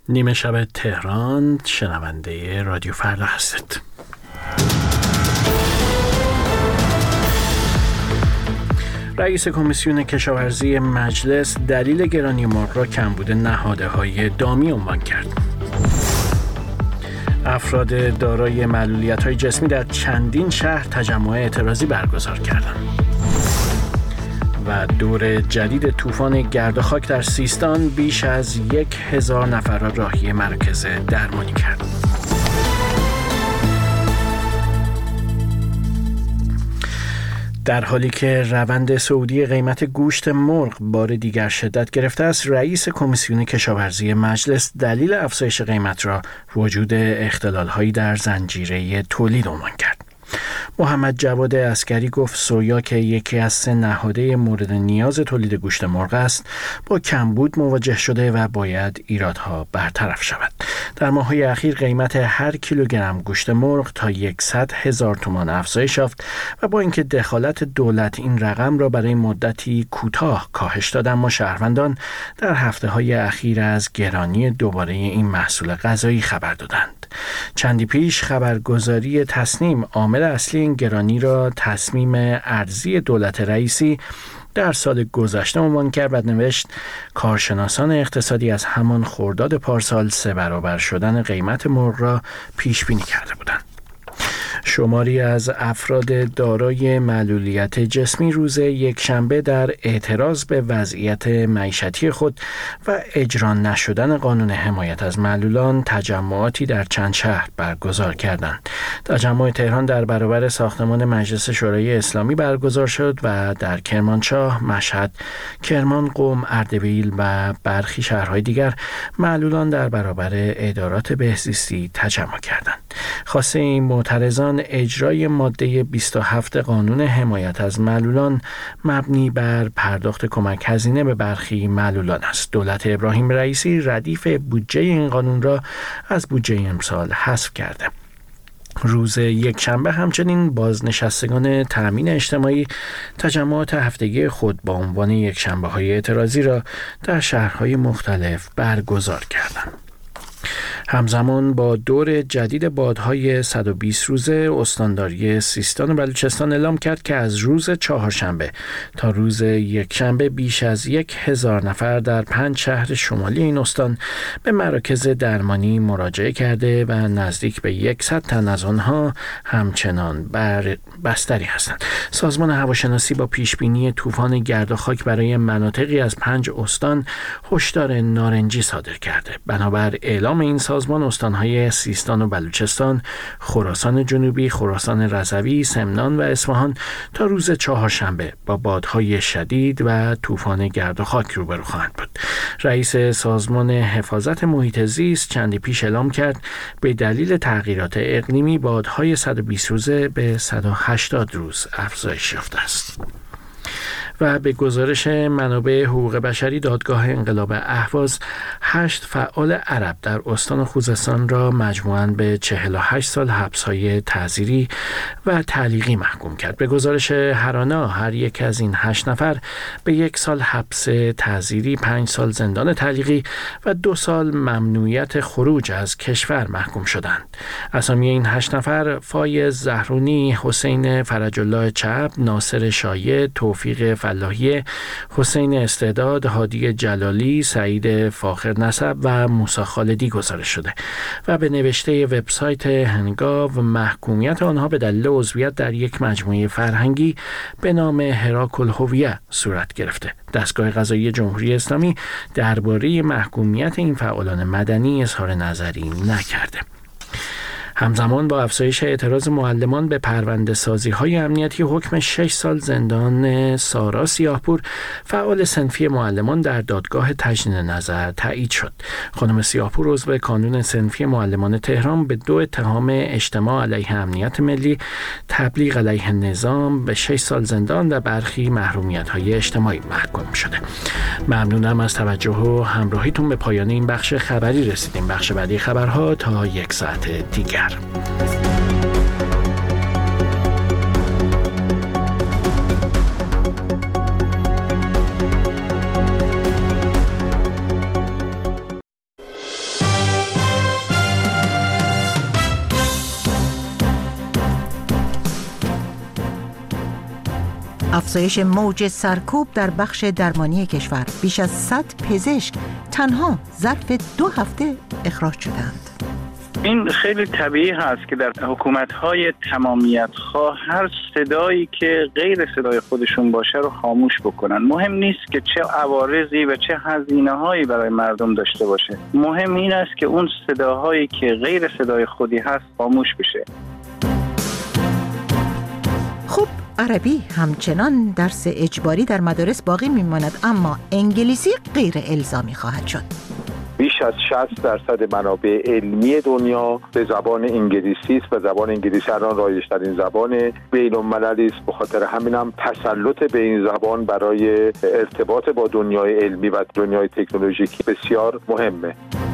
نیمه شب تهران، شنونده رادیو فردا هستید. رئیس کمیسیون کشاورزی مجلس دلیل گرانی مرغ را کمبود نهادهای دامی عنوان کرد. افراد دارای معلولیت‌های جسمی در چندین شهر تجمع اعتراضی برگزار کردند. و دور جدید طوفان گرد و خاک در سیستان بیش از 1000 نفر را راهی مراکز درمانی کرد. در حالی که روند صعودی قیمت گوشت مرغ بار دیگر شدت گرفته است، رئیس کمیسیون کشاورزی مجلس دلیل افزایش قیمت را وجود اختلال‌هایی در زنجیره تولید عنوان کرد. محمد جواد عسکری گفت سویا که یکی از 3 نهاده مورد نیاز تولید گوشت مرغ است، با کمبود مواجه شده و باید ایرادها برطرف شود. در ماه‌های اخیر قیمت هر کیلوگرم گوشت مرغ تا 100,000 تومان افزایش یافت و با اینکه دخالت دولت این رقم را برای مدتی کوتاه کاهش داد، اما شهروندان در هفته‌های اخیر از گرانی دوباره این محصول غذایی خبر دادند. چندی پیش خبرگزاری تصنیم عامل اصلی این گرانی را تصمیم ارزی دولت رئیسی در سال گذشته عنوان کرد و نوشت کارشناسان اقتصادی از همان خرداد پارسال 3 برابر شدن قیمت مرغ را پیش بینی کرده بودند. شماری از افراد دارای معلولیت جسمی روز یکشنبه در اعتراض به وضعیت معیشتی خود و اجرا نشدن قانون حمایت از معلولان تجمعاتی در چند شهر برگزار کردند. تجمع تهران در برابر ساختمان مجلس شورای اسلامی برگزار شد و در کرمانشاه، مشهد، کرمان، قم، اردبیل و برخی شهرهای دیگر معلولان در برابر ادارات بهزیستی تجمع کردند. خواسته این معترضان اجرای ماده 27 قانون حمایت از معلولان مبنی بر پرداخت کمک هزینه به برخی معلولان است. دولت ابراهیم رئیسی ردیف بودجه این قانون را از بودجه امسال حذف کرده. روز یکشنبه همچنین بازنشستگان تأمین اجتماعی تجمعات هفتگی خود با عنوان یکشنبه‌های اعتراضی را در شهرهای مختلف برگزار کردند. همزمان با دور جدید بادهای 120 روزه، استانداری سیستان و بلوچستان اعلام کرد که از روز چهارشنبه تا روز یکشنبه بیش از 1000 نفر در 5 شهر شمالی این استان به مراکز درمانی مراجعه کرده و نزدیک به 100 تن از آنها همچنان بر بستری هستند. سازمان هواشناسی با پیشبینی طوفان گرد و خاک برای مناطقی از 5 استان هشدار نارنجی صادر کرده. بنابر اعلام این سازمان، استانهای سیستان و بلوچستان، خراسان جنوبی، خراسان رضوی، سمنان و اصفهان تا روز چهارشنبه با بادهای شدید و طوفان گرد و خاک روبرو خواهند بود. رئیس سازمان حفاظت محیط زیست چندی پیش اعلام کرد به دلیل تغییرات اقلیمی بادهای 120 روزه به 180 روز افزایش یافته است. و به گزارش منابع حقوق بشری، دادگاه انقلاب اهواز 8 فعال عرب در استان خوزستان را مجموعاً به 48 سال حبس‌های تعزیری و تعلیقی محکوم کرد. به گزارش هرانا هر یک از این 8 نفر به 1 سال حبس تعزیری، 5 سال زندان تعلیقی و 2 سال ممنوعیت خروج از کشور محکوم شدند. اسامی این 8 نفر فایز زهرونی، حسین فرج الله چپ، ناصر شایع، توفیق فلاحی، حسین استعداد، هادی جلالی، سعید فاخر نسب و موسی خالدی گزارش شده و به نوشته وبسایت هنگاو محکومیت آنها به دلیل عضویت در یک مجموعه فرهنگی به نام هراک الهویه صورت گرفته. دستگاه قضایی جمهوری اسلامی درباره محکومیت این فعالان مدنی اظهار نظری نکرده. همزمان با افزایش اعتراض معلمان به پرونده سازی های امنیتی، حکم 6 سال زندان سارا سیاهپور، فعال صنفی معلمان، در دادگاه تجدید نظر تایید شد. خانم سیاهپور عضو کانون صنفی معلمان تهران به 2 اتهام اجتماع علیه امنیت ملی، تبلیغ علیه نظام به 6 سال زندان و برخی محرومیت های اجتماعی محکوم شده. ممنونم از توجه و همراهیتون. به پایان این بخش خبری رسیدیم. بخش بعدی خبرها تا 1 ساعت دیگر. افزایش موج سرکوب در بخش درمانی کشور. بیش از 100 پزشک تنها ظرف 2 هفته اخراج شدند. این خیلی طبیعی هست که در حکومت‌های تمامیت خواه هر صدایی که غیر صدای خودشون باشه رو خاموش بکنن. مهم نیست که چه عوارضی و چه هزینه‌هایی برای مردم داشته باشه. مهم این است که اون صداهایی که غیر صدای خودی هست خاموش بشه. خب عربی همچنان درس اجباری در مدارس باقی میماند، اما انگلیسی غیر الزامی خواهد شد. بیش از 60% منابع علمی دنیا به زبان انگلیسی است و زبان انگلیسی الان رایج‌ترین زبان بین‌المللی است. به خاطر همینم تسلط به این زبان برای ارتباط با دنیای علمی و دنیای تکنولوژیکی بسیار مهمه.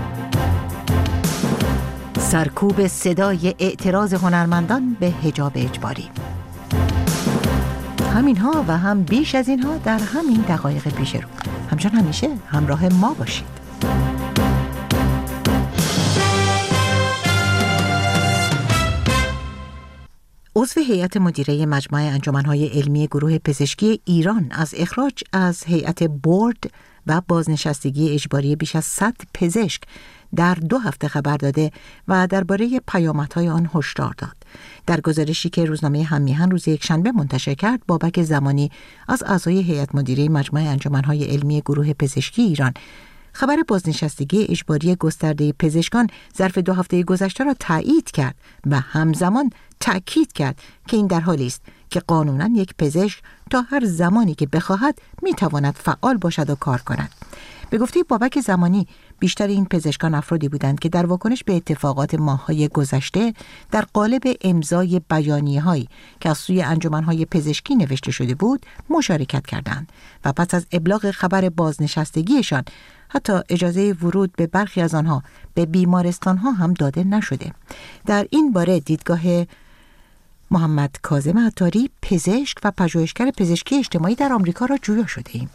سرکوب صدای اعتراض هنرمندان به حجاب اجباری. همینها و هم بیش از اینها در همین دقایق پیش رو. همچون همیشه همراه ما باشید. عضو هیئت مدیره مجمع انجمن‌های علمی گروه پزشکی ایران از اخراج از هیئت بورد و بازنشستگی اجباری بیش از 100 پزشک در 2 هفته خبر داده و درباره پیامدهای آن هشدار داد. در گزارشی که روزنامه هم‌میهن روز یکشنبه منتشر کرد، بابک زمانی از اعضای هیئت مدیره مجمع انجمن‌های علمی گروه پزشکی ایران خبر بازنشستگی اجباری گسترده پزشکان ظرف 2 هفته گذشته را تایید کرد و همزمان تأکید کرد که این در حالی است که قانوناً یک پزشک تا هر زمانی که بخواهد میتواند فعال باشد و کار کند. به گفته بابک زمانی، بیشتر این پزشکان افرادی بودند که در واکنش به اتفاقات ماه‌های گذشته در قالب امضای بیانیه‌هایی که از سوی انجمن‌های پزشکی نوشته شده بود مشارکت کردند و پس از ابلاغ خبر بازنشستگیشان حتی اجازه ورود به برخی از آنها به بیمارستان‌ها هم داده نشده. در این باره دیدگاه محمد کاظم عطاری، پزشک و پژوهشگر پزشکی اجتماعی در آمریکا را جویا شده ایم.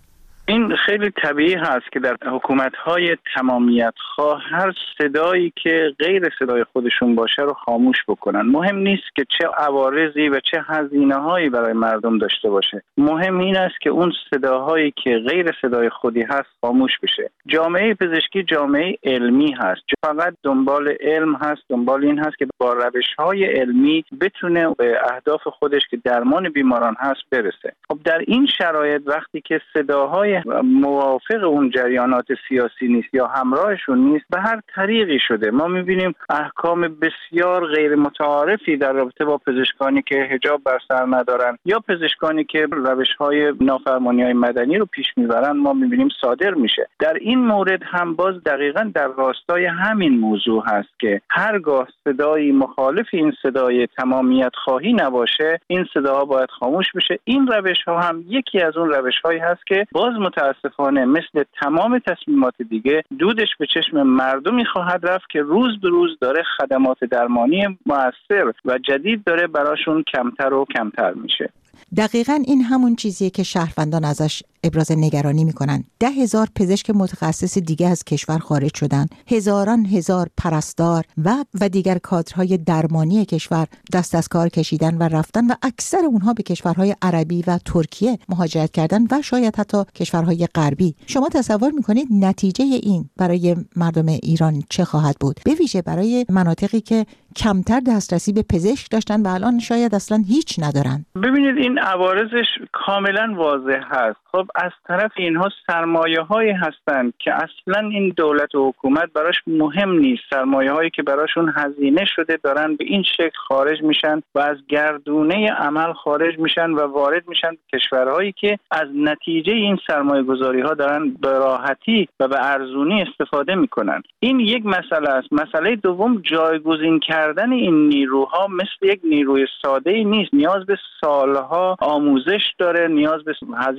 این خیلی طبیعی هست که در حکومت‌های تمامیت خواه هر صدایی که غیر صدای خودشون باشه رو خاموش بکنن. مهم نیست که چه عوارضی و چه هزینه‌هایی برای مردم داشته باشه. مهم این است که اون صداهایی که غیر صدای خودی هست خاموش بشه. جامعه پزشکی جامعه علمی هست. فقط دنبال علم هست، دنبال این هست که با روش‌های علمی بتونه به اهداف خودش که درمان بیماران هست برسه. خب در این شرایط وقتی که صداهای موافق اون جریانات سیاسی نیست یا همراهشون نیست، به هر طریقی شده ما می‌بینیم احکام بسیار غیر متعارفی در رابطه با پزشکانی که حجاب بر سر ندارن یا پزشکانی که روش‌های نافرمانی‌های مدنی رو پیش می‌برن ما می‌بینیم صادر میشه. در این مورد هم باز دقیقاً در راستای همین موضوع هست که هرگاه صدایی مخالف این صدای تمامیت خواهی نباشه، این صداها باید خاموش بشه. این روش‌ها هم یکی از اون روش‌هایی هست که باز متاسفانه مثل تمام تصمیمات دیگه دودش به چشم مردمی خواهد رفت که روز به روز داره خدمات درمانی مؤثر و جدید داره براشون کمتر و کمتر میشه. دقیقاً این همون چیزیه که شهروندان ازش ابراز نگرانی میکنن. 10,000 پزشک متخصص دیگه از کشور خارج شدن، هزاران هزار پرستار و دیگر کادرهای درمانی کشور دست از کار کشیدن و رفتن و اکثر اونها به کشورهای عربی و ترکیه مهاجرت کردن و شاید حتی کشورهای غربی. شما تصور میکنید نتیجه این برای مردم ایران چه خواهد بود؟ به ویژه برای مناطقی که کمتر دسترسی به پزشک داشتن و الان شاید اصلا هیچ ندارن. ببینید این عوارضش کاملا واضح هست. خب از طرف اینها سرمایه‌هایی هستند که اصلا این دولت و حکومت براش مهم نیست. سرمایه‌هایی که براشون هزینه شده دارن به این شکل خارج میشن و از گردونه عمل خارج میشن و وارد میشن کشورهایی که از نتیجه این سرمایه‌گذاری‌ها دارن به راحتی و به ارزونی استفاده میکنن. این یک مسئله است. مسئله دوم جایگزین کردن این نیروها مثل یک نیروی ساده‌ای نیست. نیاز به سالها آموزش داره، نیاز به هزینه‌های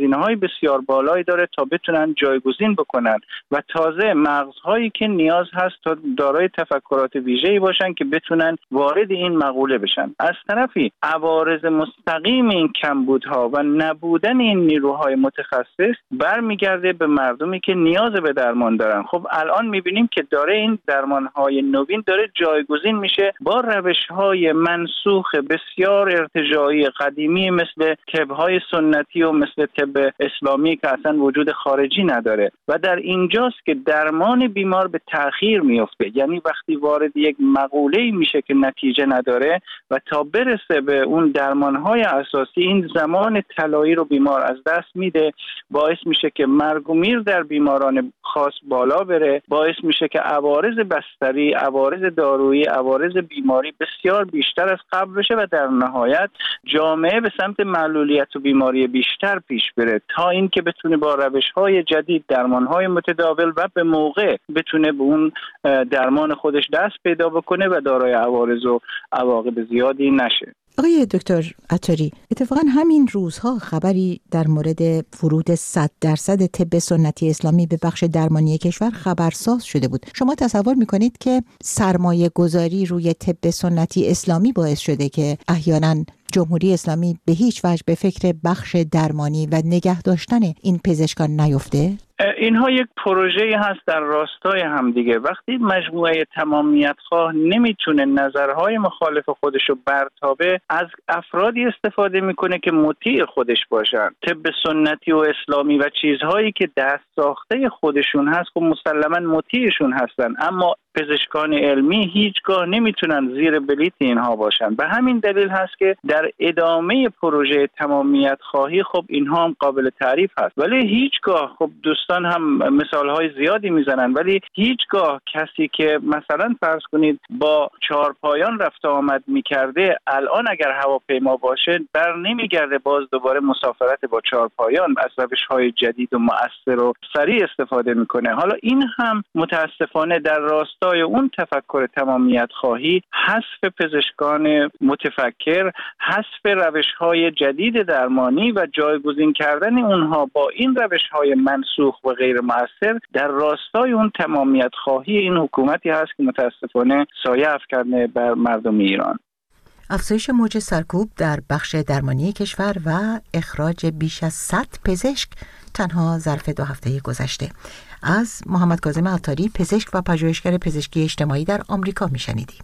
بسیار بالایی داره تا بتونن جایگزین بکنن و تازه مغزهایی که نیاز هست تا دارای تفکرات ویژه‌ای باشن که بتونن وارد این مقوله بشن. از طرفی عوارض مستقیم این کمبودها و نبودن این نیروهای متخصص برمیگرده به مردمی که نیاز به درمان دارن. خب الان میبینیم که داره این درمانهای نوین داره جایگزین میشه با روشهای منسوخ بسیار ارتجاعی قدیمی مثل طب‌های سنتی و مثل طب اسلامی که اصلا وجود خارجی نداره و در اینجاست که درمان بیمار به تأخیر میفته. یعنی وقتی وارد یک مقوله‌ای میشه که نتیجه نداره و تا برسه به اون درمانهای اساسی این زمان طلایی رو بیمار از دست میده، باعث میشه که مرگ و میر در بیماران خاص بالا بره، باعث میشه که عوارض بستری، عوارض دارویی، عوارض بیماری بسیار بیشتر از قبل بشه و در نهایت جامعه به سمت معلولیت و بیماری بیشتر پیش بره تا اینکه بتونه با روش‌های جدید، درمان‌های متداول و به موقع بتونه به اون درمان خودش دست پیدا بکنه و دارای عوارض و عواقب زیادی نشه. آقای دکتر عطاری، اتفاقا همین روزها خبری در مورد ورود 100% طب سنتی اسلامی به بخش درمانی کشور خبرساز شده بود. شما تصور میکنید که سرمایه گذاری روی طب سنتی اسلامی باعث شده که احیانا جمهوری اسلامی به هیچ وجه به فکر بخش درمانی و نگه داشتن این پزشکان نیفته؟ اینها یک پروژه‌ای هست در راستای همدیگه. وقتی مجموعه تمامیت خواه نمیتونه نظرهای مخالف خودشو برتابه، از افرادی استفاده میکنه که مطیع خودش باشن. طب سنتی و اسلامی و چیزهایی که دست ساخته خودشون هست خب مسلماً مطیعشون هستن، اما پزشکان علمی هیچگاه نمیتونن زیر بلیط اینها باشن. به همین دلیل هست که در ادامه پروژه تمامیت خواهی خب اینها هم قابل تعریف هست، ولی هیچگاه، خب دوستان هم مثالهای زیادی میزنن، ولی هیچگاه کسی که مثلا فرض کنید با چهارپایان رفت آمد میکرده الان اگر هواپیما باشه بر نمیگرده باز دوباره مسافرت با چهارپایان، از روش‌های جدید و مؤثر و سریع استفاده میکنه. حالا این هم متاسفانه در راستای اون تفکر تمامیت خواهی، حذف پزشکان متفکر، حذف روش‌های جدید درمانی و جایگزین کردن اونها با این روش‌های منسوخ و غیر مؤثر در راستای اون تمامیت خواهی این حکومتی هست که متاسفانه سایه افکنده بر مردم ایران. افزایش موج سرکوب در بخش درمانی کشور و اخراج بیش از 100 پزشک تنها ظرف 2 هفته گذشته. از محمد کاظم عطاری، پزشک و پژوهشگر پزشکی اجتماعی در آمریکا میشنیدیم.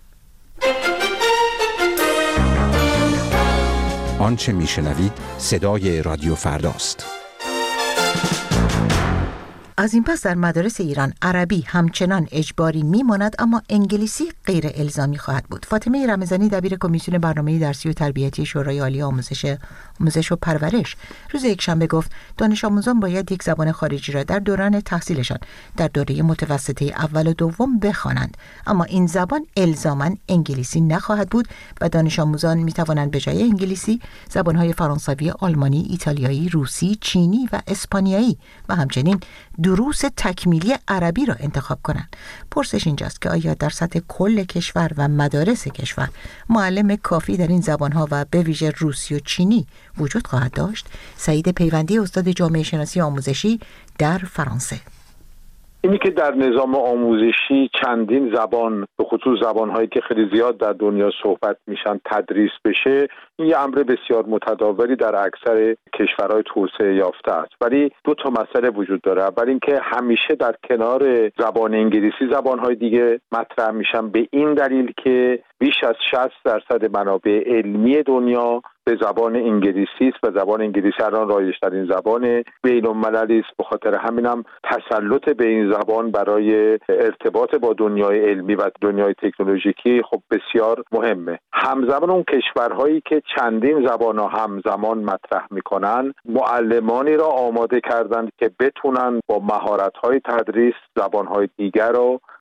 آنچه میشنوید صدای رادیو فرداست. از این پس در مدارس ایران عربی همچنان اجباری میماند، اما انگلیسی غیر الزامی خواهد بود. فاطمه رمضانی، دبیر کمیسیون برنامه درسی و تربیتی شورای عالی آموزش و پرورش، روز یکشنبه گفت دانش آموزان باید یک زبان خارجی را در دوران تحصیلشان در دوره متوسطه اول و دوم بخوانند، اما این زبان الزاماً انگلیسی نخواهد بود و دانش آموزان میتوانند به جای انگلیسی زبان‌های فرانسوی، آلمانی، ایتالیایی، روسی، چینی و اسپانیایی و همچنین دروس تکمیلی عربی را انتخاب کنند. پرسش اینجاست که آیا در سطح کل کشور و مدارس کشور معلم کافی در این زبانها و به ویژه روسی و چینی وجود خواهد داشت؟ سعید پیوندی، استاد جامعه شناسی آموزشی در فرانسه. اینی که در نظام آموزشی چندین زبان، به خصوص زبان‌هایی که خیلی زیاد در دنیا صحبت میشن، تدریس بشه، این یه امر بسیار متداولی در اکثر کشورهای توسعه یافته است. ولی 2 مسئله وجود داره. اول اینکه همیشه در کنار زبان انگلیسی زبان‌های دیگه مطرح میشن، به این دلیل که بیش از 60% منابع علمی دنیا به زبان انگلیسی است و زبان انگلیسی الان رایج‌ترین زبان بین‌المللی است. به خاطر همینم تسلط به این زبان برای ارتباط با دنیای علمی و دنیای تکنولوژیکی خب بسیار مهمه. همزمان اون کشورهایی که چندین زبان رو همزمان مطرح میکنن، معلمانی را آماده کردند که بتونن با مهارت‌های تدریس زبان‌های دیگر رو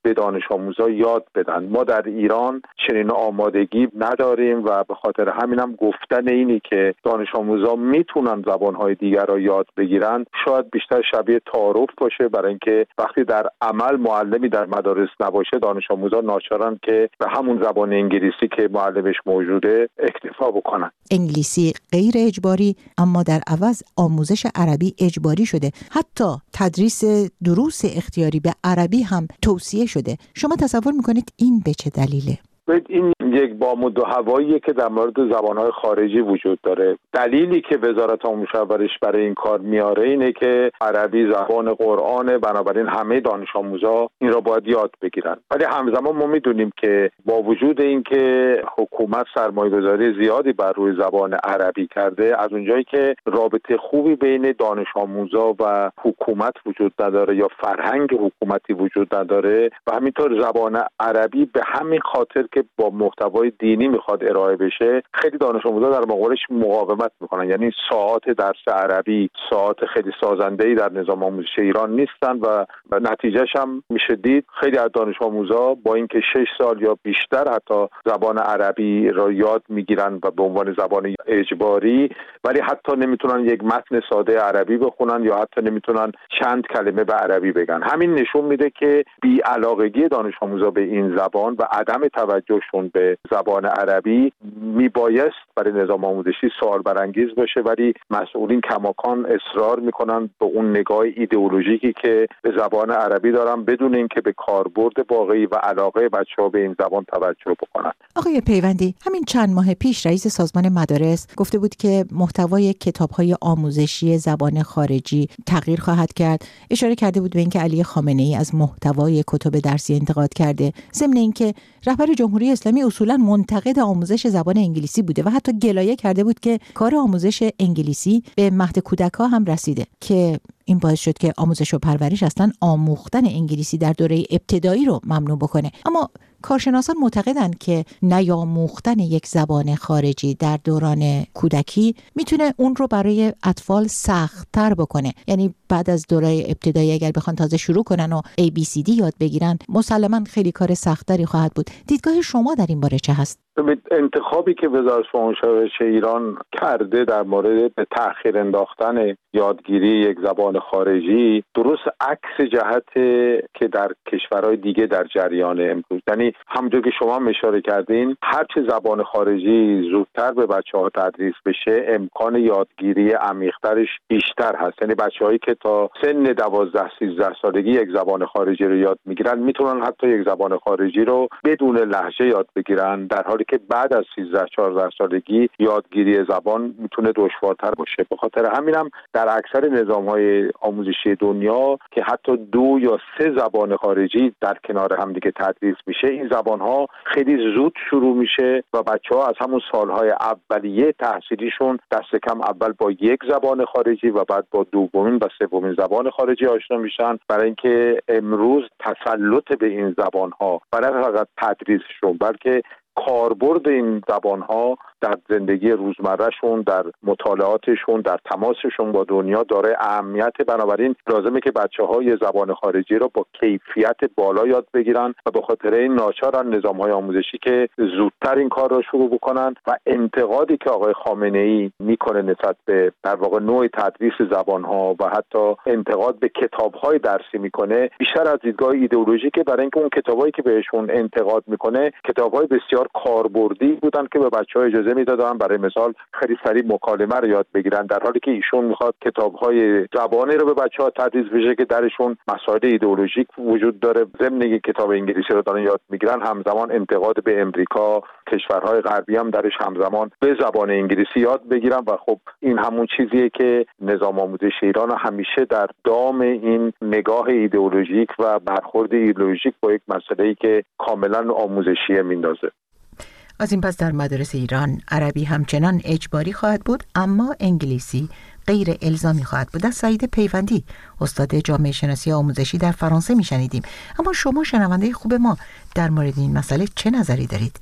به دانش آموزا یاد بدن. ما در ایران چنین آمادگی نداریم و به خاطر همینم گفتن اینی که دانش آموزا میتونن زبانهای دیگر را یاد بگیرن شاید بیشتر شبیه تعارف باشه، برای اینکه وقتی در عمل معلمی در مدارس نباشه دانش آموزا ناچارن که به همون زبان انگلیسی که معلمش موجوده اکتفا بکنن. انگلیسی غیر اجباری، اما در عوض آموزش عربی اجباری شده. حتی تدریس دروس اختیاری به عربی هم توصیه شده. شما تصور میکنید این به چه دلیله؟ این یک بامود و هواییه که در مورد زبانهای خارجی وجود داره. دلیلی که وزارت آموزش و پرورش برای این کار میاره اینه که عربی زبان قرآنه، بنابراین همه دانش آموزا این را باید یاد بگیرن. ولی همزمان ما میدونیم که با وجود اینکه حکومت سرمایه‌گذاری زیادی بر روی زبان عربی کرده، از اونجایی که رابطه خوبی بین دانش آموزا و حکومت وجود نداره یا فرهنگ حکومتی وجود نداره و همینطور زبان عربی به همین خاطر که با محتوای دینی میخواد ارائه بشه، خیلی دانش آموزا در مقابلش مقاومت میکنن. یعنی ساعات درس عربی ساعات خیلی سازنده‌ای در نظام آموزشی ایران نیستن و نتیجهش هم میشه دید خیلی از دانش آموزا با اینکه 6 سال یا بیشتر حتی زبان عربی را یاد میگیرن و به عنوان زبان اجباری، ولی حتی نمیتونن یک متن ساده عربی بخونن یا حتی نمیتونن چند کلمه به عربی بگن. همین نشون میده که بی‌علاقگی دانش آموزا به این زبان و عدم توجهشون به زبان عربی میبایست برای نظام آموزشی سوال برانگیز باشه، ولی مسئولین کماکان اصرار میکنن به اون نگاه ایدئولوژیکی که به زبان عربی دارن بدون اینکه به کاربرد واقعی و علاقه بچه‌ها به این زبان توجه بکنن. آقای پیوندی، همین چند ماه پیش رئیس سازمان مدارس گفته بود که محتوای کتاب‌های آموزشی زبان خارجی تغییر خواهد کرد. اشاره کرده بود به اینکه علی خامنه‌ای از محتوای کتب درسی انتقاد کرده، ضمن اینکه رهبر جمهوری اسلامی اصولاً منتقد آموزش زبان انگلیسی بوده و حتی گلایه کرده بود که کار آموزش انگلیسی به مهد کودک‌ها هم رسیده، که این باعث شد که آموزش و پرورش اصلا آموختن انگلیسی در دوره ابتدایی رو ممنوع بکنه. اما کارشناسان معتقدند که نیاموختن یک زبان خارجی در دوران کودکی میتونه اون رو برای اطفال سخت‌تر بکنه. یعنی بعد از دوره ابتدایی اگر بخوان تازه شروع کنن و ABCD یاد بگیرن، مسلماً خیلی کار سخت‌تری خواهد بود. دیدگاه شما در این باره چه هست؟ انتخابی که وزارت آموزش و پرورش ایران کرده در مورد به تأخیر انداختن یادگیری یک زبان خارجی درست عکس جهت که در کشورهای دیگه در جریان امروز، یعنی همونجور که شما اشاره کردین، هر چه زبان خارجی زودتر به بچه‌ها تدریس بشه امکان یادگیری عمیق‌ترش بیشتر هست. یعنی بچه‌هایی که تا سن 12-13 سالگی یک زبان خارجی رو یاد میگیرن میتونن حتی یک زبان خارجی رو بدون لهجه یاد بگیرن، در حالی که بعد از 13-14 سالگی یادگیری زبان میتونه دشوارتر باشه. به خاطر همینم در اکثر نظام‌های آموزشی دنیا که حتی 2 یا 3 زبان خارجی در کنار هم دیگه تدریس میشه، این زبان‌ها خیلی زود شروع میشه و بچه‌ها از همون سال‌های اولیه تحصیلیشون دست کم اول با یک زبان خارجی و بعد با دومین و سومین زبان خارجی آشنا میشن، برای اینکه امروز تسلط به این زبان‌ها برای فقط تدریسشون بلکه کاربرد این زبان‌ها در زندگی روزمرهشون، در مطالعاتشون، در تماسشون با دنیا داره اهمیت. بنابراین لازمه که بچه‌ها یه زبان خارجی رو با کیفیت بالا یاد بگیرن و به خاطر این ناچارن نظام‌های آموزشی که زودتر این کار رو شروع بکنن. و انتقادی که آقای خامنه‌ای میکنه نسبت به در واقع نوع تدریس زبان‌ها و حتی انتقاد به کتاب‌های درسی میکنه بیشتر از دیدگاه ایدئولوژیکه، برای اینکه اون کتابایی که بهشون انتقاد میکنه کتاب‌های بسیار کاربردی بودن که به بچه‌ها اجازه میدادن برای مثال خیلی سریع مکالمه رو یاد بگیرن، در حالی که ایشون میخواد کتاب‌های زبانی رو به بچه‌ها تدریس بشه که درشون مسائل ایدئولوژیک وجود داره. ضمن اینکه کتاب انگلیسی رو دارن یاد میگیرن، همزمان انتقاد به امریکا، کشورهای غربی هم درش همزمان به زبان انگلیسی یاد بگیرن و خب این همون چیزیه که نظام آموزش ایران همیشه در دام این نگاه ایدئولوژیک و برخورد ایدئولوژیک با یک مسئله‌ای که کاملا آموزشیه میندازه. از این پس در مدارس ایران عربی همچنان اجباری خواهد بود، اما انگلیسی غیر الزامی خواهد بود. از سعید پیوندی، استاد جامعه شناسی آموزشی در فرانسه میشنیدیم. اما شما شنونده خوب ما در مورد این مسئله چه نظری دارید؟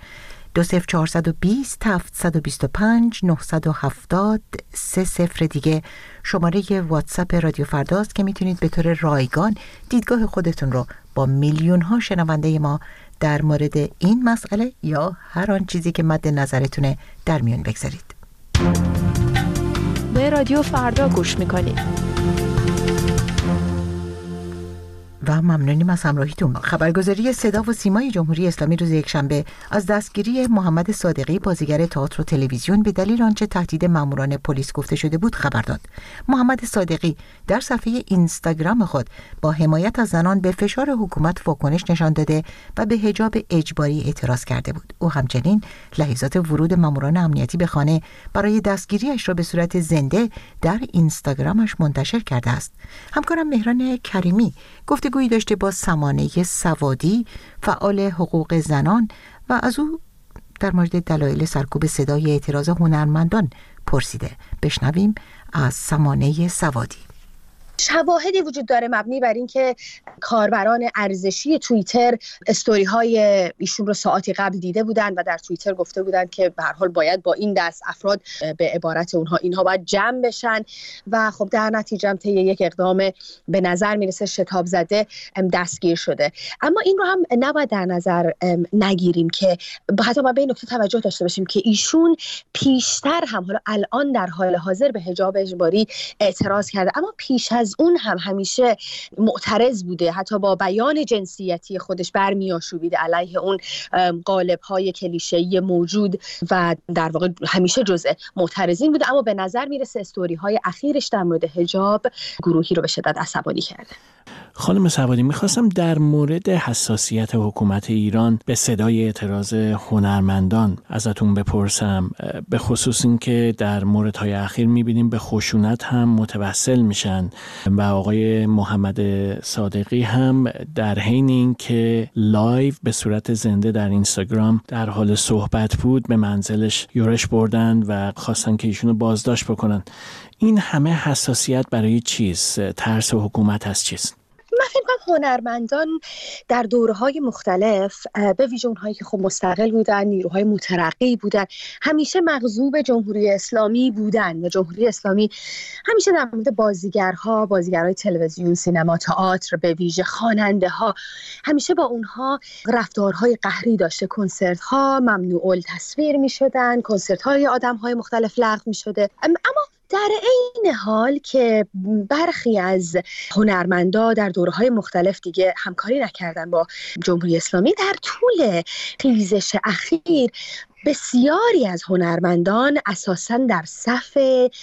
20420 725 970 30 دیگه شماره واتساپ رادیو فرداست که میتونید به طور رایگان دیدگاه خودتون رو با میلیون ها شنونده ما در مورد این مسئله یا هر آن چیزی که مد نظرتونه در میون بگذارید. به رادیو فردا گوش میکنید و ممنونیم از همراهیتون. خبرگزاری صدا و سیمای جمهوری اسلامی روز یکشنبه از دستگیری محمد صادقی بازیگر تئاتر و تلویزیون به دلیل آنچه تهدید ماموران پلیس گفته شده بود خبر داد. محمد صادقی در صفحه اینستاگرام خود با حمایت از زنان به فشار حکومت واکنش نشان داده و به حجاب اجباری اعتراض کرده بود. او همچنین لحظات ورود ماموران امنیتی به خانه برای دستگیریش را به صورت زنده در اینستاگرامش منتشر کرده است. همکارم مهران کریمی گفتگویی داشته با سمانه سوادی فعال حقوق زنان و از او در مورد دلایل سرکوب صدای اعتراض هنرمندان پرسیده. بشنویم از سمانه سوادی. شواهدی وجود داره مبنی بر این که کاربران ارزشی توییتر استوری های ایشون رو ساعتی قبل دیده بودن و در توییتر گفته بودن که به هر حال باید با این دست افراد به عبارت اینها باید جمع بشن و خب در نتیجه طی یک اقدام به نظر میرسه شتاب زده دستگیر شده. اما این رو هم نباید در نظر نگیریم که حتی باید به این نکته توجه داشته باشیم که ایشون پیشتر هم حالا الان در حال حاضر به حجاب اجباری اعتراض کرده، اما پیش از اون هم همیشه معترض بوده، حتی با بیان جنسیتی خودش برمی‌آشوبیده علیه اون قالب‌های کلیشه‌ای موجود و در واقع همیشه جزء معترضین بوده. اما به نظر میرسه استوری‌های اخیرش در مورد حجاب گروهی رو به شدت عصبانی کرده. خانم سوادی، میخواستم در مورد حساسیت حکومت ایران به صدای اعتراض هنرمندان ازتون بپرسم، به خصوص این که در موردهای اخیر میبینیم به خشونت هم متوسل میشن و آقای محمد صادقی هم در حین این که لایو به صورت زنده در اینستاگرام در حال صحبت بود به منزلش یورش بردن و خواستن که ایشونو بازداشت بکنن. این همه حساسیت برای چیز؟ ترس حکومت از چیز؟ من فکر کنم هنرمندان در دوره‌های مختلف به ویژه اونهایی که خب مستقل بودن، نیروهای مترقی بودن، همیشه مغضوب جمهوری اسلامی بودن و جمهوری اسلامی همیشه در مورد بازیگرای تلویزیون، سینما، تئاتر، به ویژه خواننده‌ها، همیشه با اونها رفتارهای قهری داشته. کنسرت‌ها ممنوع التصویر می‌شدن، کنسرت‌های آدم‌های مختلف لغو می‌شده. اما در عین حال که برخی از هنرمندا در دوره‌های مختلف دیگه همکاری نکردن با جمهوری اسلامی، در طول خیزش اخیر بسیاری از هنرمندان اساساً در صف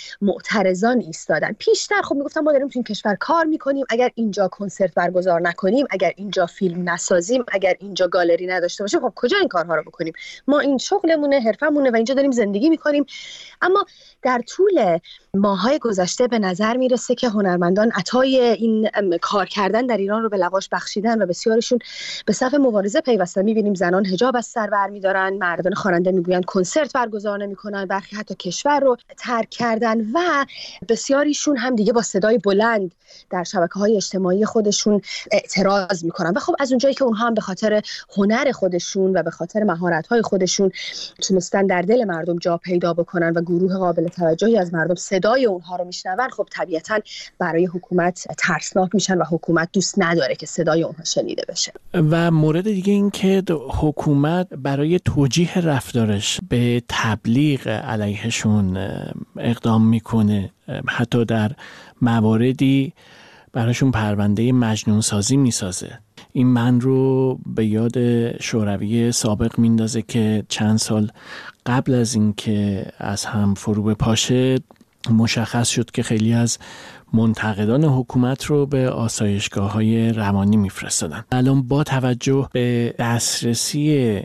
معترضان ایستادن. پیشتر خب میگفتم ما داریم تو این کشور کار میکنیم، اگر اینجا کنسرت برگزار نکنیم، اگر اینجا فیلم نسازیم، اگر اینجا گالری نداشته باشیم، خب کجا این کارها رو بکنیم؟ ما این شغلمونه، حرفمونه و اینجا داریم زندگی میکنیم. اما در طول ماهای گذشته به نظر میرسه که هنرمندان عطای این کار کردن در ایران رو به لواش بخشیدن و بسیارشون به صف مبارزه پیوستن. میبینیم زنان حجاب از سر برمی‌دارن، مردان خواننده میگویند کنسرت برگزار نمی‌کنن، برخی حتی کشور رو ترک کردن و بسیاریشون هم دیگه با صدای بلند در شبکه‌های اجتماعی خودشون اعتراض می‌کنن. و خب از اونجایی که اونها هم به خاطر هنر خودشون و به خاطر مهارت‌های خودشون تونستن در دل مردم جا پیدا بکنن و گروه قابل توجهی از مردم صدای اونها رو میشنون، خب طبیعتاً برای حکومت ترسناک میشن و حکومت دوست نداره که صدای اونها شنیده بشه. و مورد دیگه این که حکومت برای توجیه رفتارش به تبلیغ علیهشون اقدام میکنه، حتی در مواردی براشون پرونده مجنون سازی میسازه. این من رو به یاد شوروی سابق میندازه که چند سال قبل از این که از هم فرو بپاشه مشخص شد که خیلی از منتقدان حکومت رو به آسایشگاه‌های روانی میفرستادن. الان با توجه به دسترسی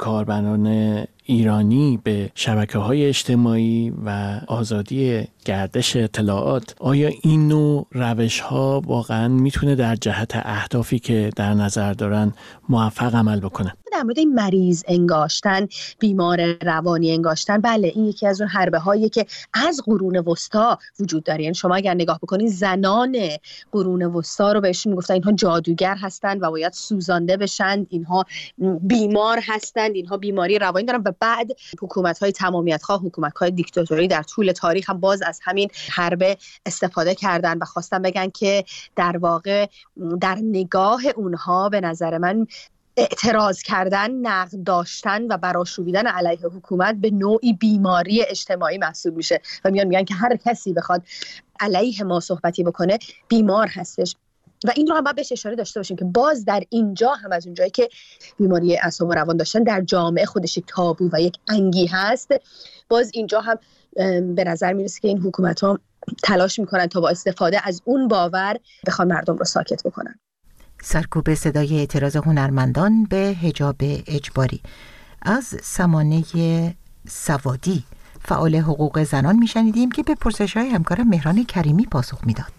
کاربران ایرانی به شبکه‌های اجتماعی و آزادی گردش اطلاعات، آیا این نوع روش‌ها واقعاً میتونه در جهت اهدافی که در نظر دارن موفق عمل بکنه؟ در مورد این مریض انگاشتن، بیمار روانی انگاشتن، بله این یکی از اون حربه هایی که از قرون وسطا وجود داره. یعنی شما اگر نگاه بکنید زنان قرون وسطا رو بهشون میگفتن اینها جادوگر هستند و باید سوزانده بشن، اینها بیمار هستند، اینها بیماری روانی دارن. و بعد حکومت‌های تمامیت‌خواه، حکومت‌های دیکتاتوری در طول تاریخ هم باز از همین حربه استفاده کردن و خواستن بگن که در واقع در نگاه اونها به نظر من اعتراض کردن، نقد داشتن و برآشوبیدن علیه حکومت به نوعی بیماری اجتماعی محسوب میشه و میگن که هر کسی بخواد علیه ما صحبتی بکنه بیمار هستش. و این رو هم باید بهش اشاره داشته باشیم که باز در اینجا هم از اونجایی که بیماری اعصاب و روان داشتن در جامعه خودش یک تابو و یک انگی هست، باز اینجا هم به نظر میرسه که این حکومت‌ها تلاش میکنن تا با استفاده از اون باور بخوان مردم رو ساکت بکنن. سرکوب صدای اعتراض هنرمندان به حجاب اجباری. از سمانه سوادی، فعال حقوق زنان، میشنیدیم که به پرسش‌های همکارم مهران کریمی پاسخ میداد.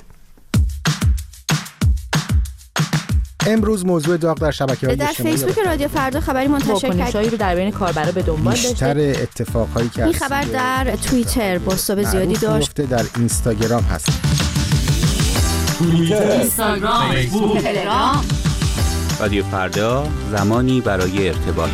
امروز موضوع داغ در شبکه‌های اجتماعی در فیسبوک رادیو فردا خبری منتشر کرد رو در بین کاربرا به دنبال داشته. بیشتر اتفاقایی که این خبر در توییتر بازتاب زیادی داشت. در اینستاگرام هست. توییتر، اینستاگرام، فیسبوک، تلگرام. رادیو فردا، زمانی برای ارتباط.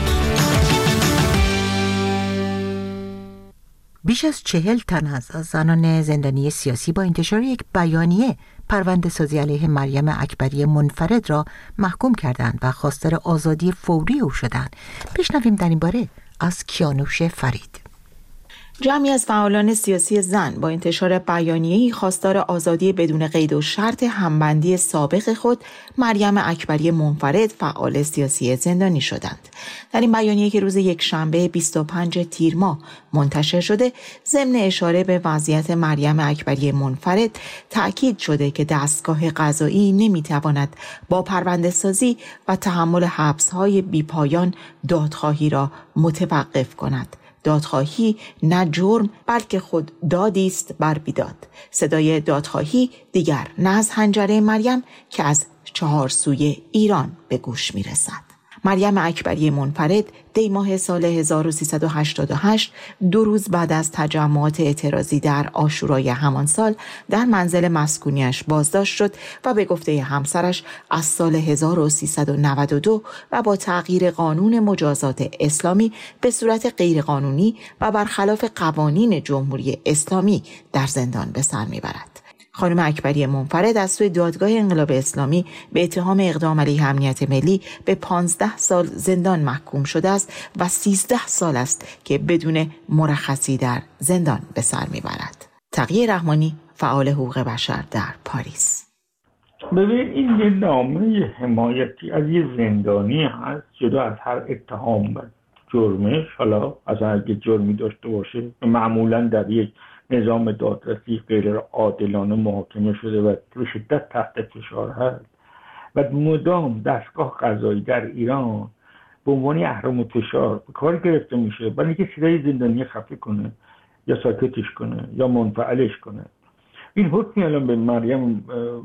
بیش از 40 تن از زنان زندانی سیاسی با انتشار یک بیانیه پرونده‌سازی علیه مریم اکبری منفرد را محکوم کردند و خواستار آزادی فوری او شدند. بشنویم در این باره از کیانوش فرید. جمعی از فعالان سیاسی زن با انتشار بیانیه‌ای خواستار آزادی بدون قید و شرط همبندی سابق خود مریم اکبری منفرد فعال سیاسی زندانی شدند. در این بیانیه که روز یکشنبه 25 تیر ماه منتشر شده، ضمن اشاره به وضعیت مریم اکبری منفرد تأکید شده که دستگاه قضایی نمی‌تواند با پرونده‌سازی و تحمل حبس‌های بی‌پایان دادخواهی را متوقف کند. دادخواهی نه جرم بلکه خود دادی است بر بیداد. صدای دادخواهی دیگر نه از حنجره مریم که از 4 سوی ایران به گوش می رسد. مریم اکبری منفرد دی ماه سال 1388 2 روز بعد از تجمعات اعتراضی در عاشورای همان سال در منزل مسکونیش بازداشت شد و به گفته همسرش از سال 1392 و با تغییر قانون مجازات اسلامی به صورت غیرقانونی و برخلاف قوانین جمهوری اسلامی در زندان به سر میبرد. خانم اکبری منفرد از سوی دادگاه انقلاب اسلامی به اتهام اقدام علیه امنیت ملی به 15 سال زندان محکوم شده است و 13 سال است که بدون مرخصی در زندان به سر میبرد. تقی رحمانی، فعال حقوق بشر در پاریس. ببین این یه نامه حمایتی از یه زندانی هست جدا از هر اتهام و جرمش. حالا اصلا اگه جرمی داشته باشه معمولا در یک نظام دادرسی غیر عادلانه محاکمه شده و به شدت تحت فشار هست و مدام دستگاه قضایی در ایران به عنوان اهرم فشار به کار گرفته میشه برای اینکه صدای زندانی خفه کنه یا ساکتش کنه یا منفعلش کنه. این حکمی الان به مریم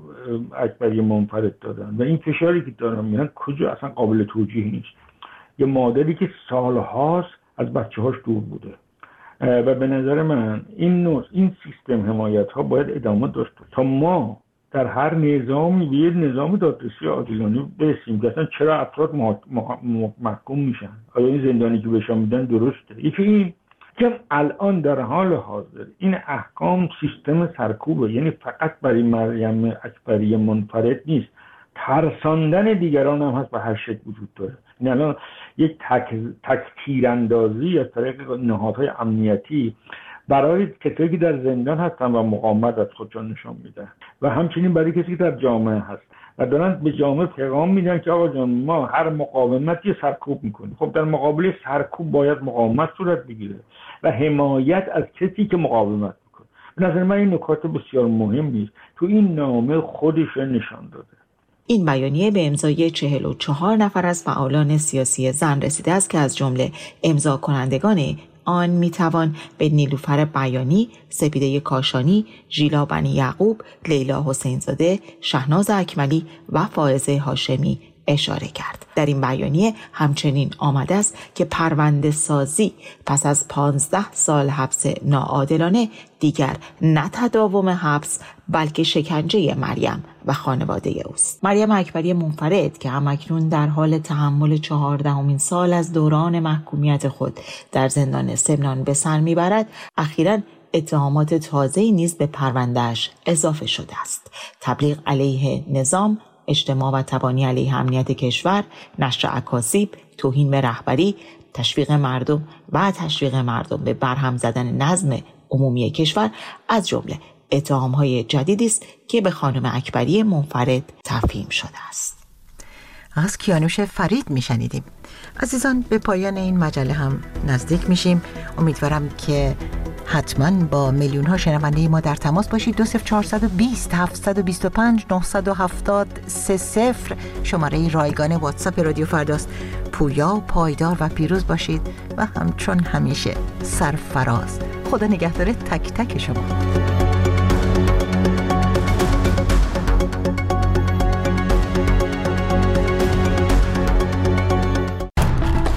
اکبری منفرد دادن و این فشاری که دارن میرن کجا اصلا قابل توجیه نیست. یه مادری که سالهاست از بچه‌هاش دور بوده و به نظر من این سیستم حمایت ها باید ادامه داشته تا ما در هر نظامی به یک نظام دادرسی عادلانه برسیم که اصلا چرا افراد محکوم میشن، آیا این زندانی که بهشون میدن درسته. یکی این که الان در حال حاضر این احکام سیستم سرکوبه، یعنی فقط برای مریم اکبری منفرد نیست، ترساندن دیگران هم هست به هر شکل وجود داره. این الان یک تک تیراندازی از طریق نهادهای امنیتی برای کسایی که در زندان هستن و مقاومت از خودشان نشان میدن و همچنین برای کسی که در جامعه هست و دارن به جامعه پیغام میدن که آقا جان ما هر مقاومتی سرکوب میکنیم. خب در مقابل سرکوب باید مقاومت صورت بگیره و حمایت از کسی که مقاومت میکنه. به نظر من این نکات بسیار مهم است. تو این نامه خودش نشان داده. این بیانیه به امضای 44 نفر از فعالان سیاسی زن رسیده است که از جمله امضا کنندگان آن میتوان به نیلوفر بیانی، سپیده کاشانی، ژیلا بنی یعقوب، لیلا حسین زاده، شهناز اکملی و فائزه هاشمی اشاره کرد. در این بیانیه همچنین آمده است که پرونده سازی پس از 15 سال حبس ناعادلانه دیگر نه تداوم حبس بلکه شکنجه مریم و خانواده اوست. مریم اکبری منفرد که همکنون در حال تحمل 14مین سال از دوران محکومیت خود در زندان سمنان به سر میبرد، اخیراً اتهامات تازه‌ای نیز به پرونده‌اش اضافه شده است. تبلیغ علیه نظام، اجتماع و تبانی علیه امنیت کشور، نشر اکاذیب، توهین به رهبری، تشویق مردم به برهم زدن نظم عمومی کشور از جمله اتهام‌های جدیدی است که به خانم اکبری منفرد تفهیم شده است. از کیانوش فرید میشنیدیم. عزیزان، به پایان این مجله هم نزدیک میشیم. امیدوارم که حتما با میلیون ها شنونده ما در تماس باشید. 20420 725 970 30 شماره رایگان واتساپ رادیو فرداست. پویا، پایدار و پیروز باشید و همچون همیشه سرفراز. خدا نگهدار تک تک شما.